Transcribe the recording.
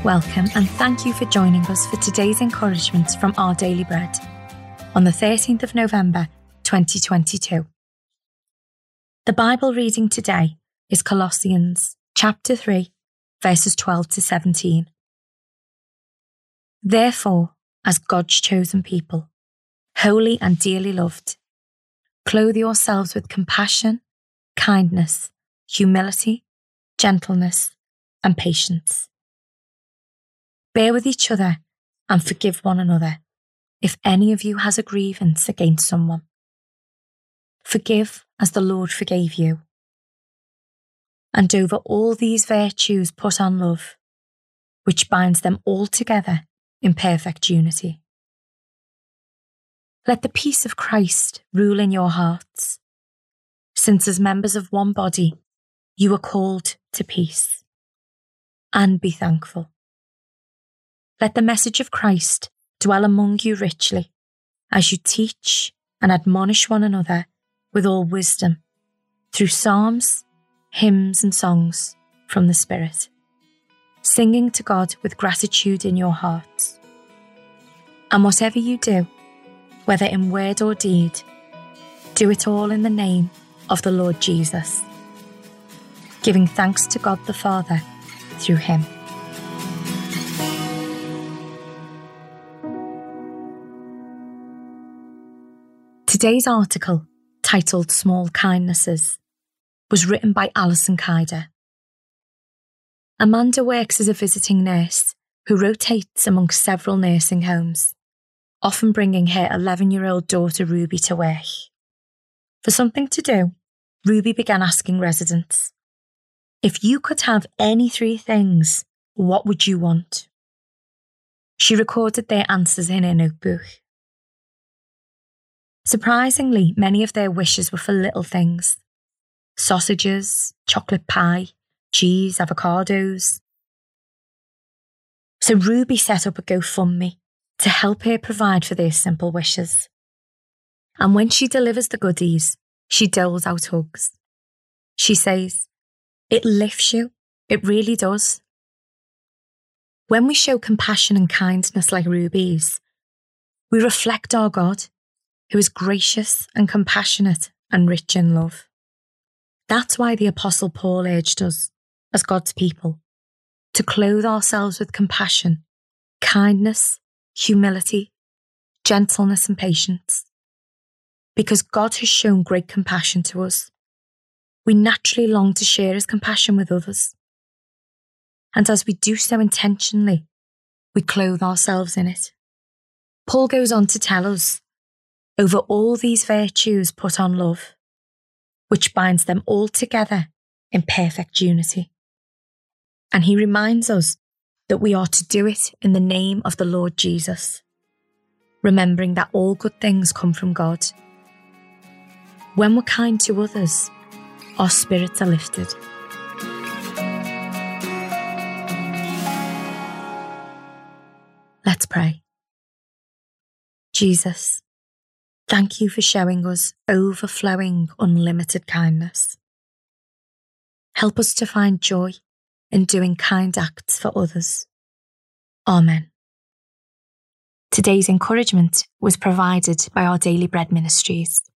welcome and thank you for joining us for today's encouragement from Our Daily Bread on the 13th of November 2022. The Bible reading today is Colossians chapter 3, verses 12 to 17. Therefore, as God's chosen people, holy and dearly loved, clothe yourselves with compassion, kindness, humility, gentleness, and patience. Bear with each other and forgive one another if any of you has a grievance against someone. Forgive as the Lord forgave you. And over all these virtues put on love, which binds them all together in perfect unity. Let the peace of Christ rule in your hearts, since as members of one body, you are called to peace. And be thankful. Let the message of Christ dwell among you richly, as you teach and admonish one another with all wisdom, through psalms, hymns and songs from the Spirit, singing to God with gratitude in your hearts. And whatever you do, whether in word or deed, do it all in the name of the Lord Jesus, giving thanks to God the Father through him. Today's article, titled Small Kindnesses, was written by Alison Kyder. Amanda works as a visiting nurse who rotates amongst several nursing homes, often bringing her 11-year-old daughter Ruby to work. For something to do, Ruby began asking residents, "If you could have any 3 things, what would you want?" She recorded their answers in her notebook. Surprisingly, many of their wishes were for little things: sausages, chocolate pie, cheese, avocados. So Ruby set up a GoFundMe to help her provide for their simple wishes. And when she delivers the goodies, she doles out hugs. She says, "It lifts you, it really does." When we show compassion and kindness like Ruby's, we reflect our God, who is gracious and compassionate and rich in love. That's why the Apostle Paul urged us, as God's people, to clothe ourselves with compassion, kindness, humility, gentleness and patience. Because God has shown great compassion to us, we naturally long to share his compassion with others. And as we do so intentionally, we clothe ourselves in it. Paul goes on to tell us, over all these virtues put on love, which binds them all together in perfect unity. And he reminds us that we are to do it in the name of the Lord Jesus, remembering that all good things come from God. When we're kind to others, our spirits are lifted. Let's pray. Jesus, thank you for showing us overflowing, unlimited kindness. Help us to find joy in doing kind acts for others. Amen. Today's encouragement was provided by Our Daily Bread Ministries.